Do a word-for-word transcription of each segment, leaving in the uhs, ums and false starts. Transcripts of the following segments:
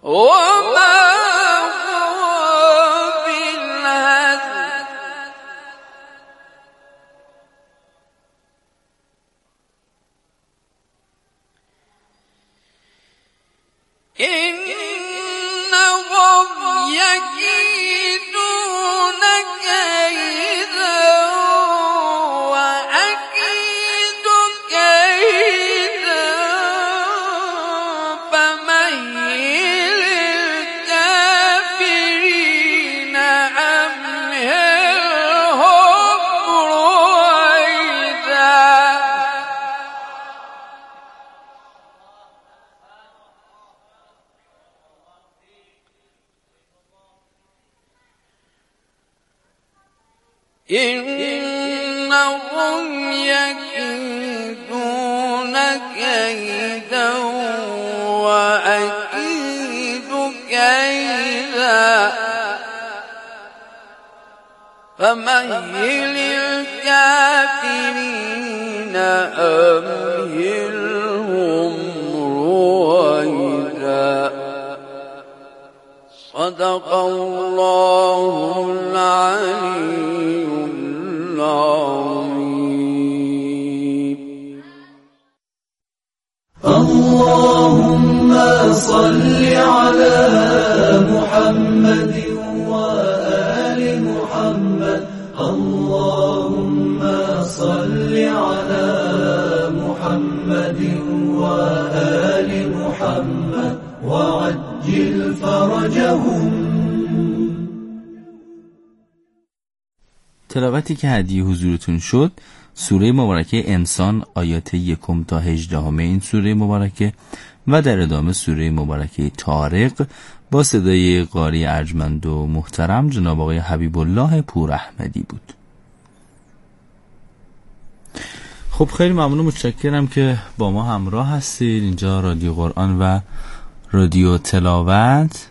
وما هو بالهزل إنهم يكيدون كيدا وأكيد كيدا فمهل الكافرين أمهلهم رويدا إنهم يكيدون كيدا وأكيد كيدا فمهل الكافرين أمهلهم رويدا صدق الله العلي العظيم. اللهم صل على محمد وآل محمد. اللهم صل على محمد وآل محمد وعجل فرجهم. تلاوتی که هدیه حضورتون شد سوره مبارکه انسان آیات یکم تا هجدهم این سوره مبارکه و در ادامه سوره مبارکه طارق با صدای قاری ارجمند و محترم جناب آقای حبیب الله پور احمدی بود. خب خیلی ممنون، متشکرم که با ما همراه هستید. اینجا رادیو قرآن و رادیو تلاوت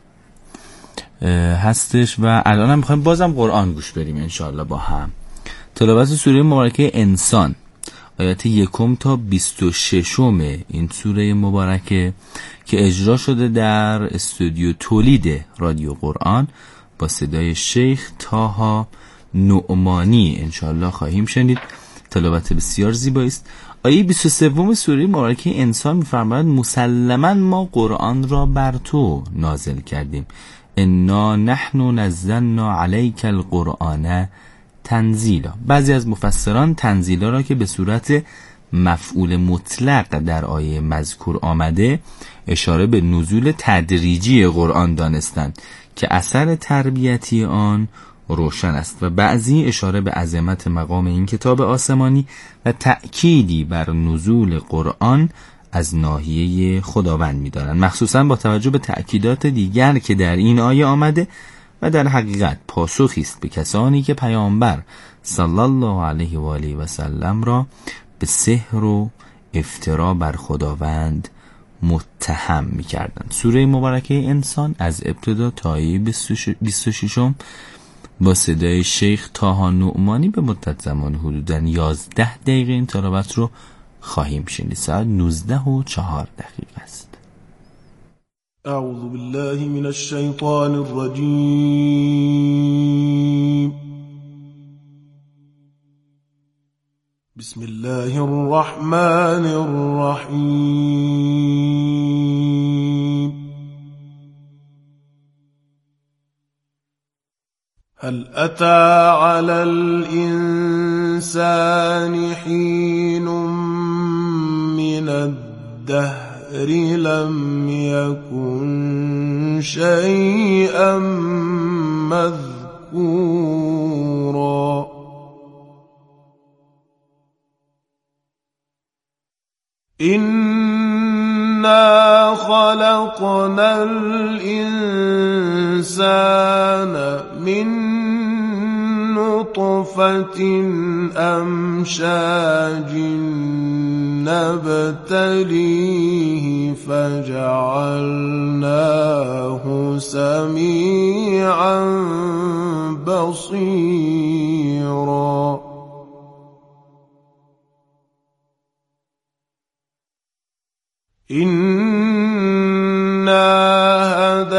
هستش و الان هم میخوایم بازم قرآن گوش بریم انشاءالله با هم. تلاوت سوره مبارکه انسان آیات یکم تا بیست و ششم این سوره مبارکه که اجرا شده در استودیو تولید رادیو قرآن با صدای شیخ طاها نعمانی انشاءالله خواهیم شنید. تلاوت بسیار زیبایی است. آیه بیست و سه سوره مبارکه انسان می‌فرماید مسلماً ما قرآن را بر تو نازل کردیم. انا نحن نزلنا علیک القرآن تنزیلا. بعضی از مفسران تنزیلا را که به صورت مفعول مطلق در آیه مذکور آمده اشاره به نزول تدریجی قرآن دانستند که اثر تربیتی آن روشن است و بعضی اشاره به عظمت مقام این کتاب آسمانی و تأکیدی بر نزول قرآن از ناحیه خداوند می‌دارند، مخصوصا با توجه به تأکیدات دیگر که در این آیه آمده و در حقیقت پاسخی است به کسانی که پیامبر صلی الله علیه و آله و سلم را به سحر و افترا بر خداوند متهم می‌کردند. سوره مبارکه انسان از ابتدا تا آیه بیست و شش با صدای شیخ طاها نعمانی به مدت زمان حدوداً یازده دقیقه این تلاوت رو خواهیم شنید. ساعت نوزده و چهار دقیقه است. اعوذ بالله من الشیطان الرجیم. بسم الله الرحمن الرحیم. هل أتى على الإنسان حين من الدهر لم يكن شيئا مذكورا إنا خلقنا الإنسان من نطفة أمشاج نبتليه فجعلناه سميعا بصيرا إنا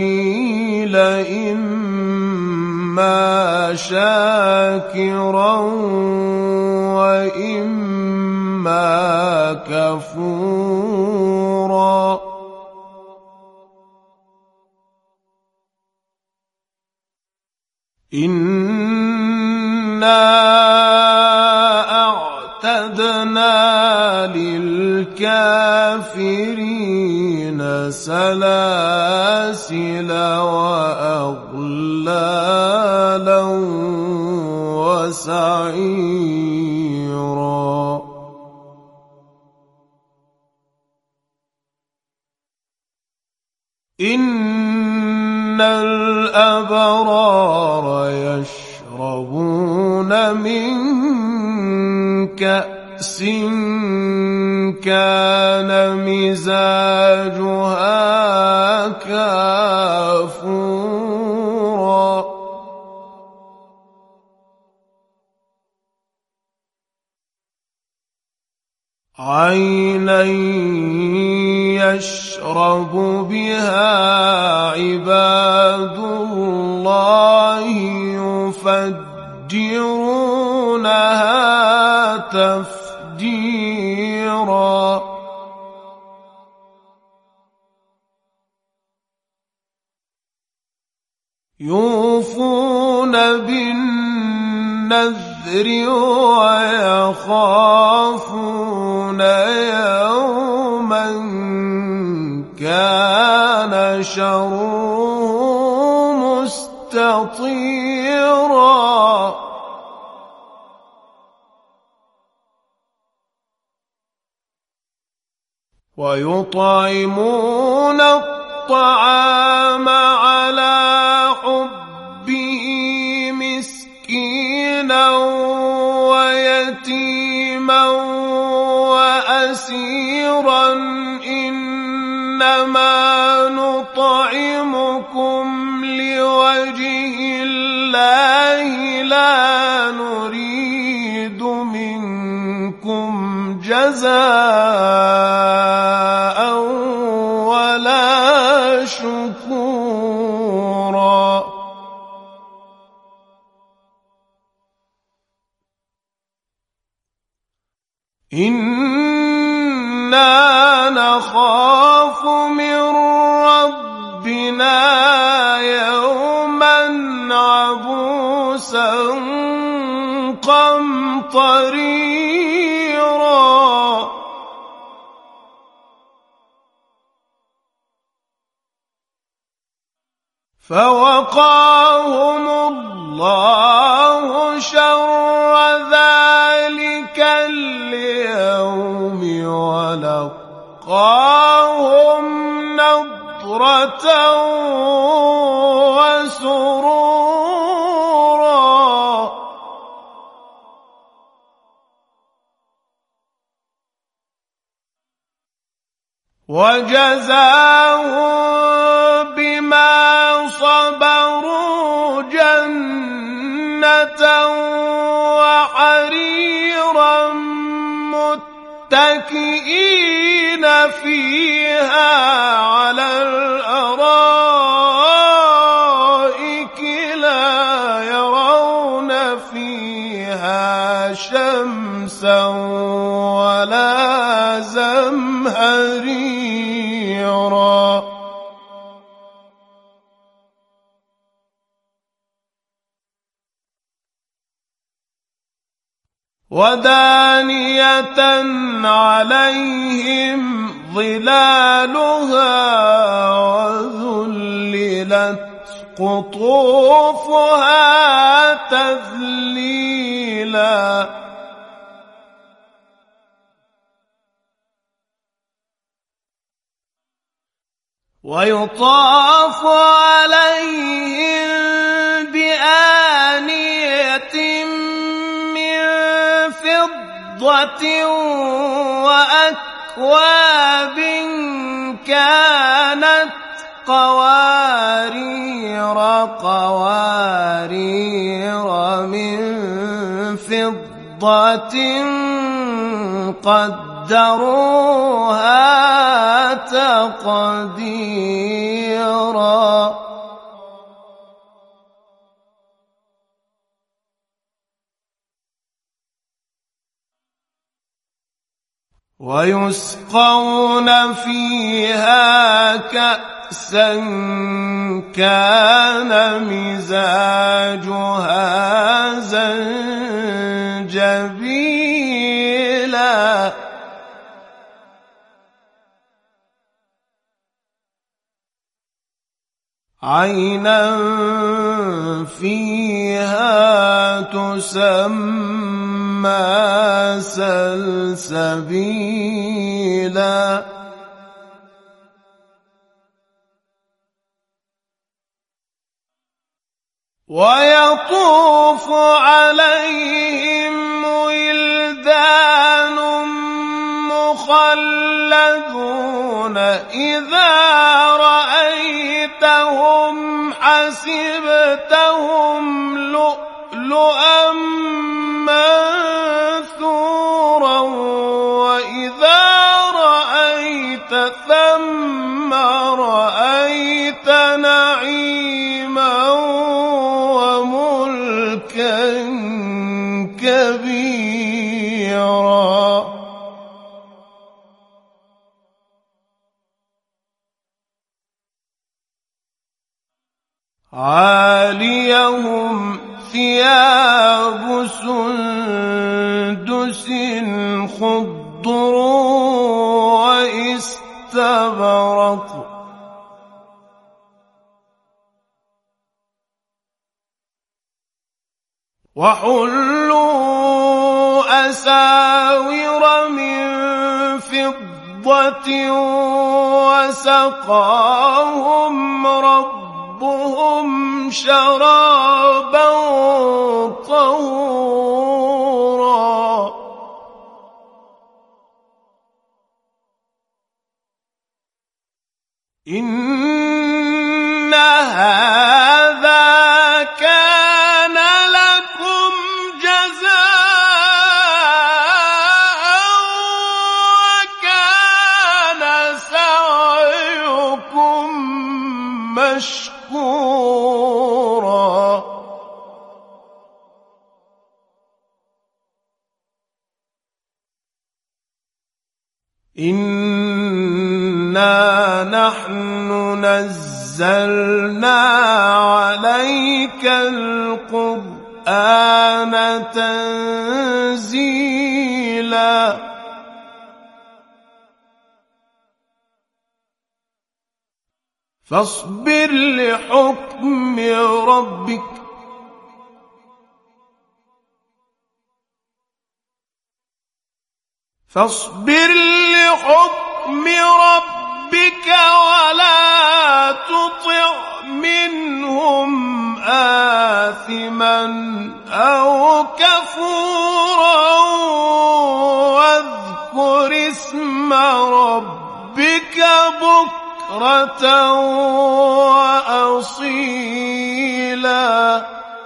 السبيل إما شاكرا وإما كفورا إنا أعتدنا للكافرين سلاسل وأغلالا وسعيرا إن الأبرار يشربون من كأس كان مزاجها كافورا عينا يشرب بها عباد الله يفجرونها تفجيرا يوفون بالنذر ويخافون يوما كان شره مستطيرا ويطعمون الطعام على حبه مسكينا ويتيما وأسيرا إنما نطعمكم لوجه الله لا نريد منكم جزاء ولا شكورا إنا نخاف من ربنا يوما عبوسا قمطريرا فوقاهم الله شر ذلك اليوم ولقاهم نضرة وسرورا وجزاهم بما صبروا جنة وحريرا متكئين فيها على الأرائك لا يرون فيها شمسا ولا زمهريرا ودانية عليهم ظلالها وذللت قطوفها تذليلا ويطاف عليهم بآنية من فضة وأكواب كانت قوارير قوارير من فضة قدروها تقديرا ويسقون فيها كأسا كان مزاجها زنجبيلا عينا فيها تسمى سلسبيلا ويطوف عليهم ولدان مخلدون إذا رأيتهم حسبتهم لؤلؤا منثورا وإذا رأيت ثم رأيت نعيما وملكا كبيرا عاليهم ثياب سندس خضر واستبرق وحلوا أساور من فضة وسقاهم ربهم شرابا طهورا إن هذا كان لكم جزاء وكان سعيكم مشكورا إنا نحن نزلنا عليك القرآن تنزيلا فاصبر لحكم ربك فاصبر لحكم ربك ولا تطع منهم آثما أو كفورا واذكر اسم ربك بكرة وأصيلا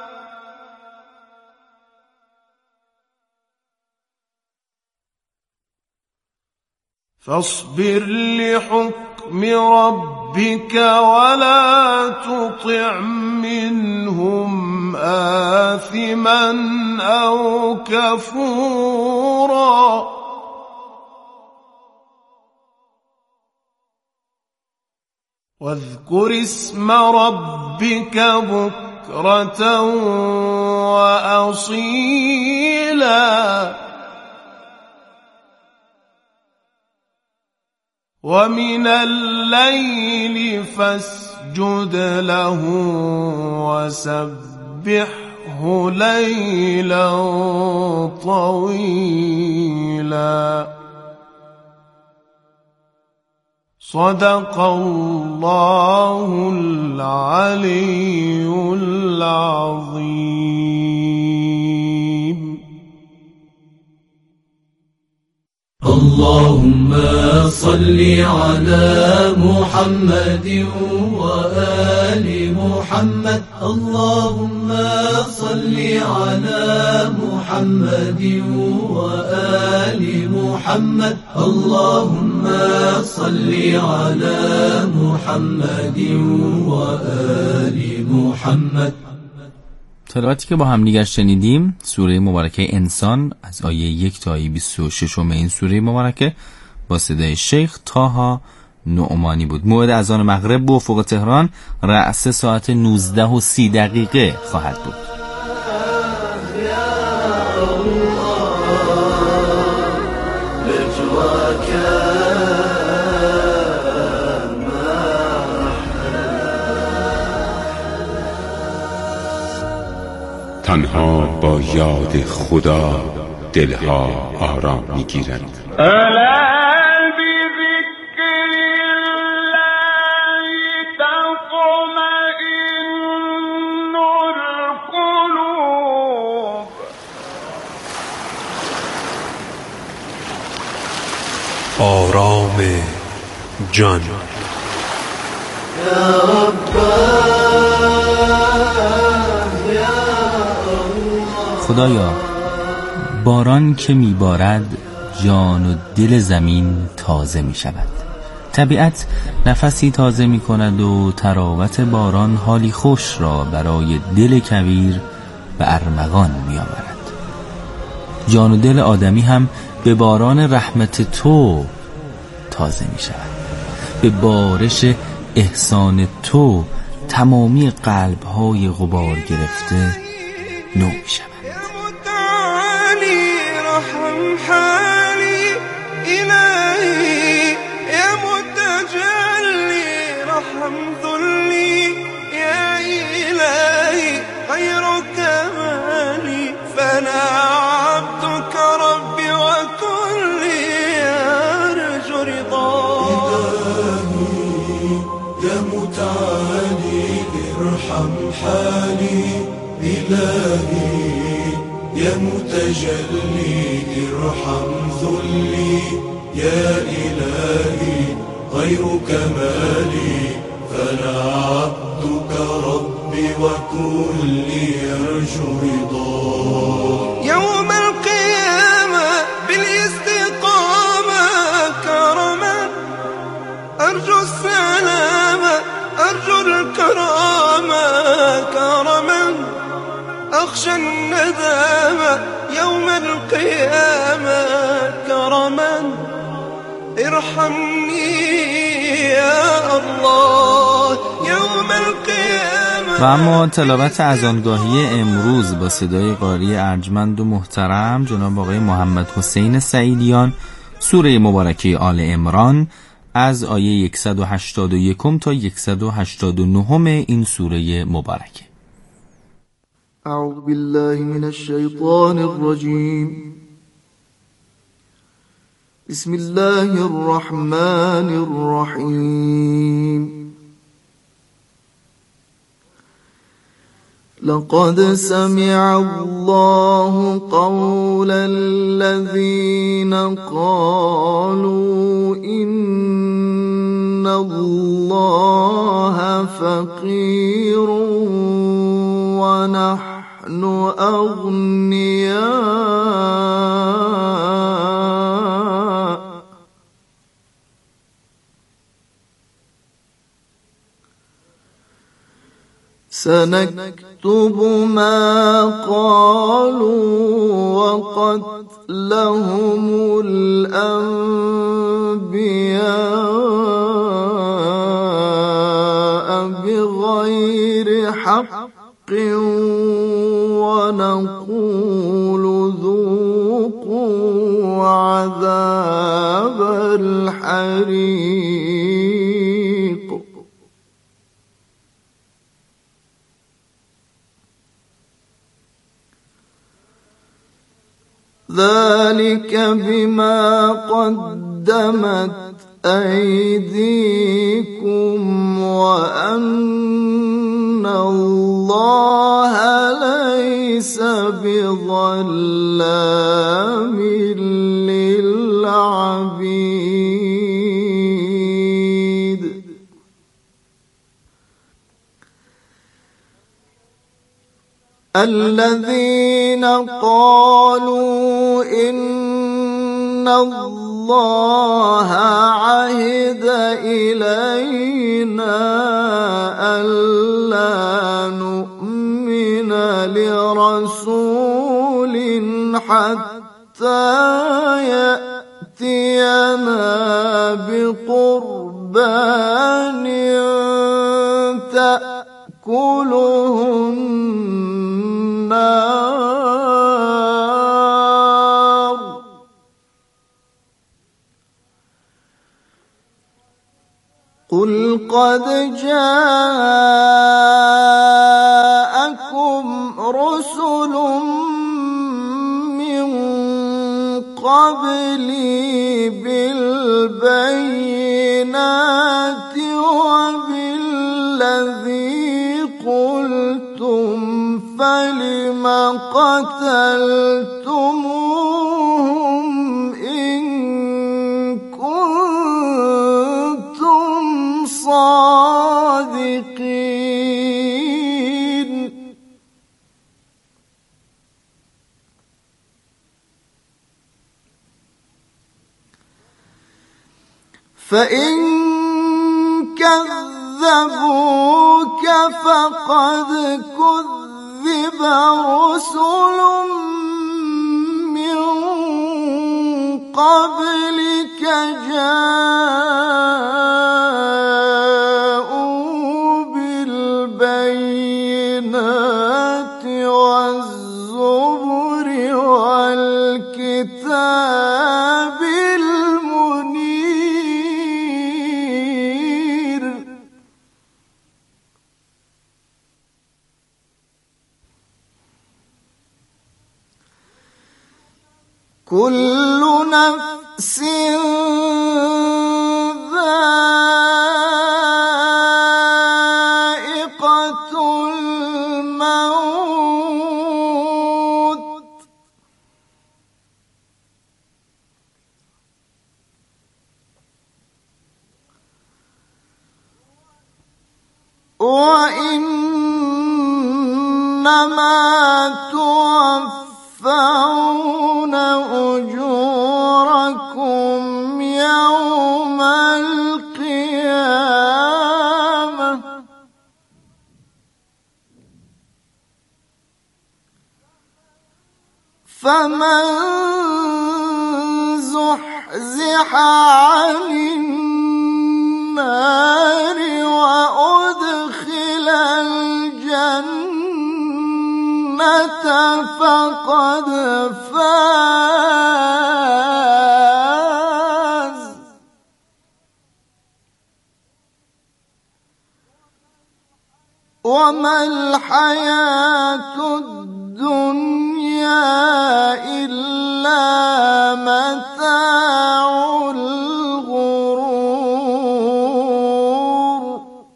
فاصبر لحكم ربك ولا تطع منهم آثما أو كفورا واذكر اسم ربك بكرة وأصيلا ومن الليل فاسجد له وسبحه ليلا طويلا صدق الله العلي العظيم. اللهم صل على محمد وآل محمد. اللهم صل على محمد وآل محمد. اللهم صل على محمد وآل محمد. تلاوتی که با هم دیگر شنیدیم سوره مبارکه انسان از آیه یک تا آیه بیست و شش این سوره مبارکه با صدای شیخ طه نعمانی بود. موعد اذان مغرب به افق تهران رأس ساعت نوزده و سی دقیقه خواهد بود. تنها با یاد خدا دلها آرام میگیرند. آرام جان. خدایا باران که میبارد جان و دل زمین تازه می شود. طبیعت نفسی تازه می کند و تراوت باران حالی خوش را برای دل کویر به ارمغان می آورد. جان و دل آدمی هم به باران رحمت تو تازه می شود. به بارش احسان تو تمامی قلب‌های غبار گرفته نو می شود. إلهي يا متجلي ارحم ذلي يا إلهي غير كمالي فأنا عبدك ربي وكلي يرجو رضاك. يوم القيامة بالاستقامة كرما أرجو السلامة أرجو الكرامة كرما أخشى الندامة يوم القيامة كرما ارحمني يا الله يوم القيامة. و اما تلاوت اذانگاهی امروز با صدای قاری ارجمند و محترم جناب آقای محمد حسین سعیدیان سوره مبارکه آل عمران از آیه صد و هشتاد و یک تا صد و هشتاد و نه این سوره مبارکه. اعوذ بالله من الشیطان الرجیم. بسم الله الرحمن الرحیم. لقد سمع الله قول الذين قالوا إن الله فقير ونحن أغنياء سنكتب ما قالوا وقتلهم الأنبياء بغير حق ونقول ذوقوا عذاب الحريق. ذلك بما قدمت أيديكم وأن الله ليس بظلام للعبيد. الذين قالوا إن الله عهد إلينا ألا نؤمن حتى يأتينا بقربان تأكله النار قل قد جاءكم رسل من قبلي بالبينات وبالذي قلتم فلم قتلتموهم إن كنتم صادقين فإن كذبوك فقد كذب رسل من قبلك جاءوا بالبينات والزبر والكتاب المنير كل نفس ذائقة الموت وإنما توفون أجوركم يوم القيامة فمن زحزح عن النار وأدخل الجنة فقد فاز وما الحياة الدنيا إلا متاع الغرور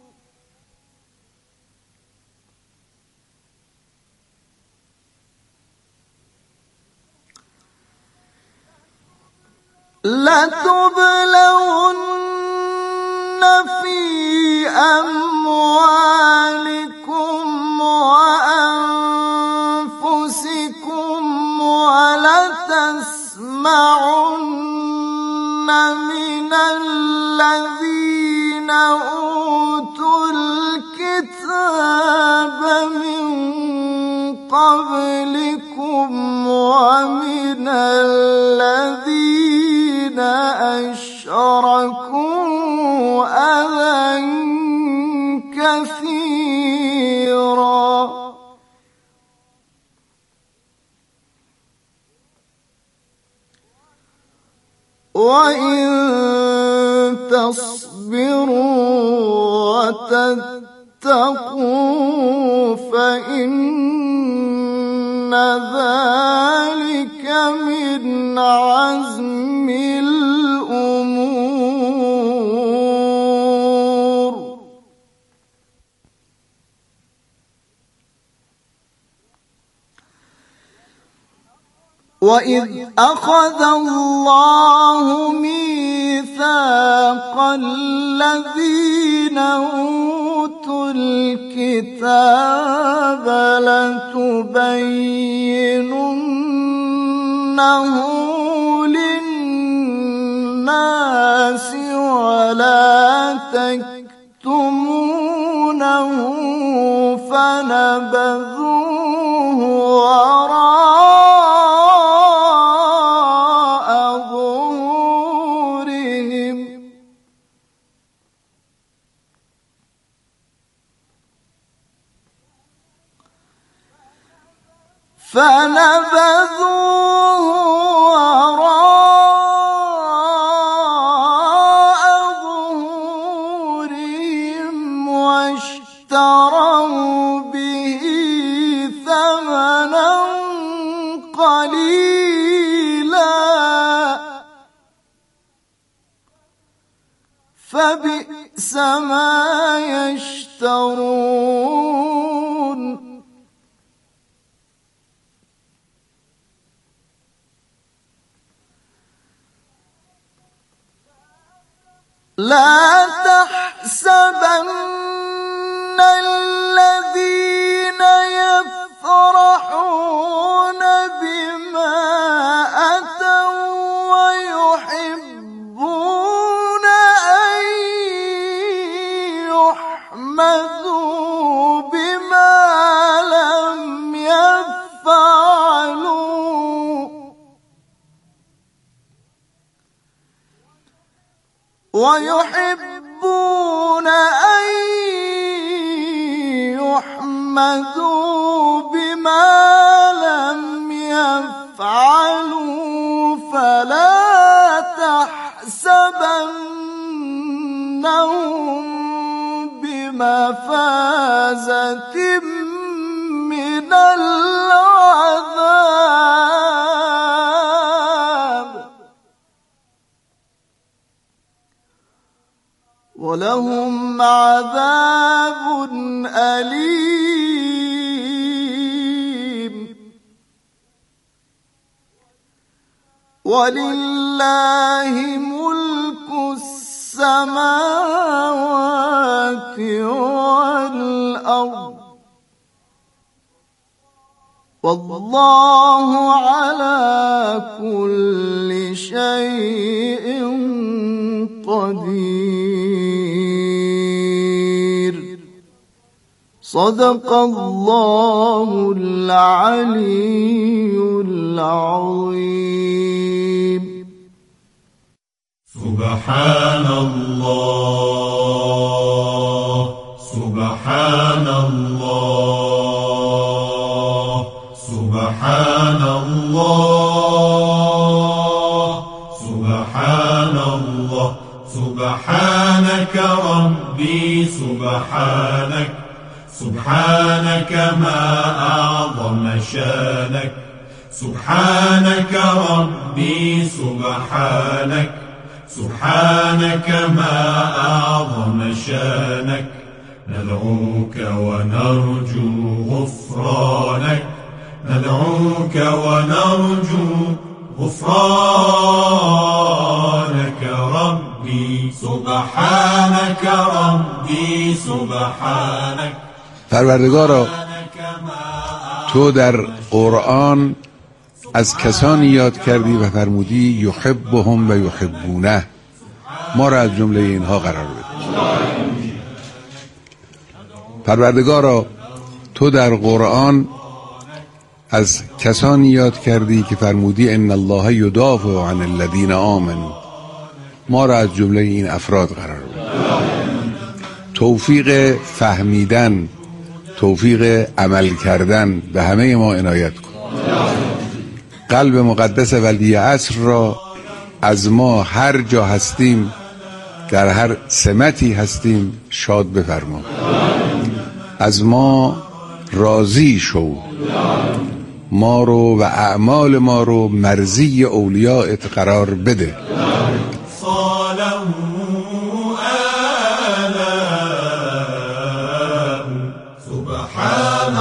لتبلون في أموالكم وأنفسكم ولتسمعن من الذين أوتوا الكتاب من قبلكم ومن الذين أشركوا أذى كثيرا وإن تصبروا وتتقوا فإن ذلك من عزم الأمور وإذ أخذ الله ميثاق الذين أوتوا الكتاب لتبيننه للناس ولا تكتمونه فنبذوه وراء فنبذوه وراء ظهورهم واشتروا به ثمنا قليلا فبئس ما يشترون لا تحسبن الذين يفرحون بما أتوا ويحبون أن يحمدوا بما لم يفعلوا ويحبون أن يحمدوا بما لم يفعلوا فلا تحسبنهم بمفازة من العذاب ولهم عذاب أليم ولله ملك السماوات والأرض والله على كل شيء قدير صدق الله العلي العظيم سبحان الله سبحان الله سبحان الله سبحان الله سبحانك ربي سبحانك سبحانك ما أعظم شانك سبحانك ربي سبحانك سبحانك ما أعظم شانك ندعوك ونرجو غفرانك ندعوك ونرجو غفرانك ربي سبحانك ربي سبحانك. پروردگارا تو در قرآن از کسانی یاد کردی و فرمودی یحبهم و یحبونه، ما را از جمله اینها قرار بده. پروردگارا تو در قرآن از کسانی یاد کردی که فرمودی ان الله یدافع عن الذین آمنوا، ما را از جمله این افراد قرار بده. توفیق فهمیدن، توفیق عمل کردن به همه ما عنایت کن. قلب مقدس ولی عصر را از ما هر جا هستیم، در هر سمتی هستیم، شاد بفرما. از ما راضی شو، ما رو و اعمال ما رو مرضی اولیاءت قرار بده. سبحان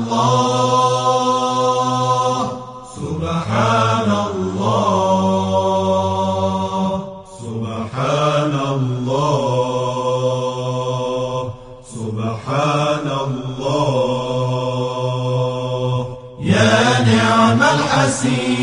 الله سبحان الله سبحان الله سبحان الله يا نعم الحسين